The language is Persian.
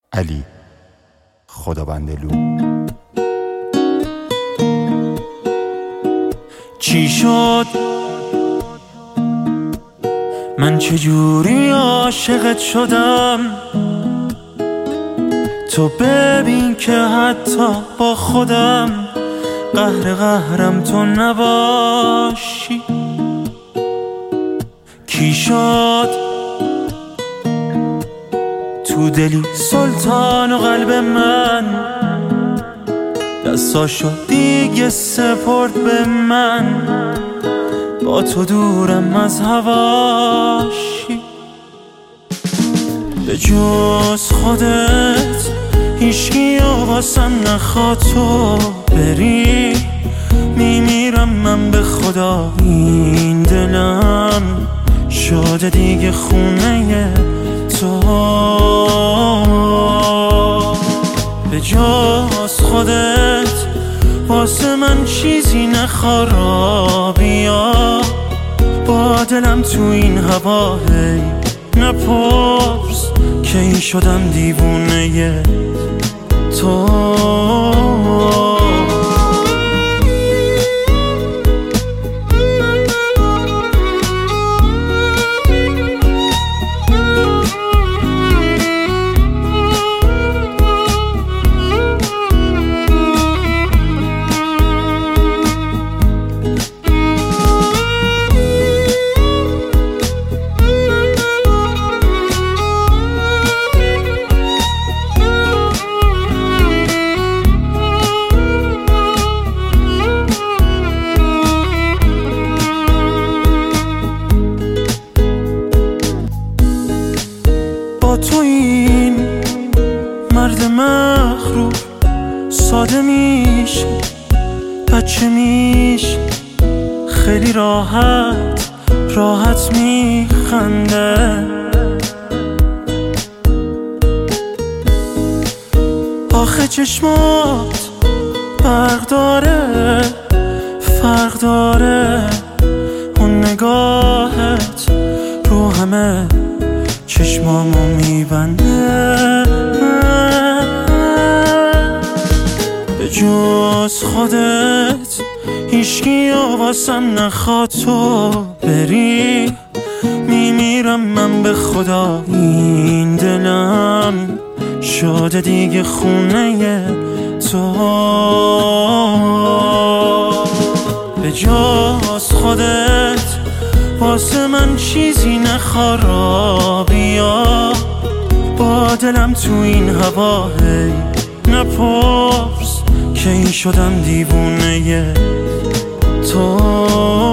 علی خدابندلو. چی شد؟ من چجوری عاشقت شدم؟ تو ببین که حتی با خودم قهرم تو نباشی. کی شد؟ تو دلی سلطان و قلب من دستاشو دیگه سپرد به من. با تو دورم از هواشی. به جز خودت هیچکی واسم نخواد تو بری. میمیرم من به خدا، این دلم شده دیگه خونه تو. به جز خودت واسه من چیزی نخواد. بیا با دلم تو این هوا، هی نپرس که این شدم دیوونه تو. تو این مرد مغرور ساده میشه، بچه میشه، خیلی راحت میخنده. آخه چشمات فرق داره اون نگاهت رو همه چشمامو میبنده. به جز خودت هیچکی واسم نخواد تو بری. میمیرم من به خدا، این دلم شده دیگه خونه تو. به جز خودت واسه من چیزی نخواد. بیا با دلم تو این هوا، هی نپرس که این شدم دیوونه تو.